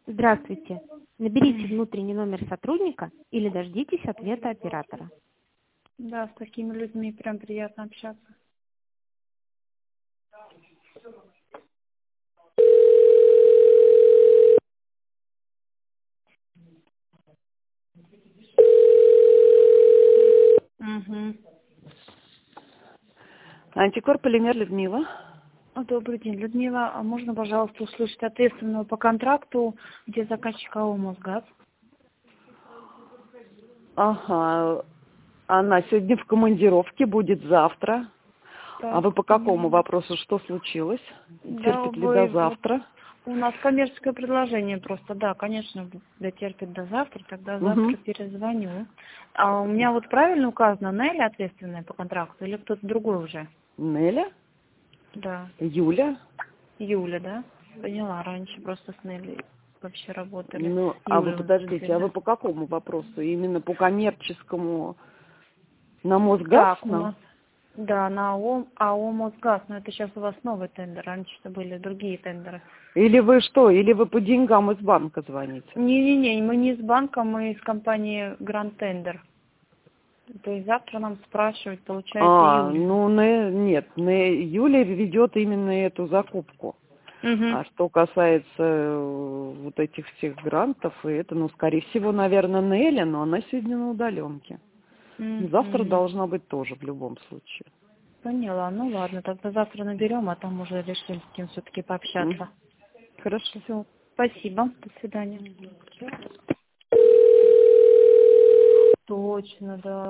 Здравствуйте. Наберите внутренний номер сотрудника или дождитесь ответа оператора. Да, с такими людьми прям приятно общаться. Угу. Антикор Полимер Людмила. Добрый день, Людмила. А можно, пожалуйста, услышать ответственного по контракту, где заказчик АО «Мосгаз»? Ага. Она сегодня в командировке, будет завтра. А Так, вы по какому вопросу? Что случилось? да, Терпит ли до вы вот завтра? у нас коммерческое предложение просто, да, конечно, дотерпит до завтра, тогда Угу. завтра перезвоню. А у меня вот правильно указано Нелли ответственная по контракту или кто-то другой уже? Неля? Да, Юля? Юля, да? Поняла, раньше просто с Нелли вообще работали. Ну, а вы Юля, вот подождите, теперь, а да? вы по какому вопросу? Именно по коммерческому на Мосгаз Так, у нам? нас, да, на АО «Мосгаз», но это сейчас у вас новый тендер, раньше были другие тендеры. Или вы что? Или вы по деньгам из банка звоните? Не-не-не, мы не из банка, мы из компании Grand Tender. То есть завтра нам спрашивают, получается, Юля. Ну, нет, Юля ведет именно эту закупку. Угу. А что касается вот этих всех грантов, и это, ну, скорее всего, наверное, Неля, но она сегодня на удаленке. Завтра Угу. должна быть тоже в любом случае. Поняла. Ну ладно, тогда завтра наберем, а там уже решим с кем все-таки пообщаться. Хорошо. Все. Спасибо. До свидания. Точно, да.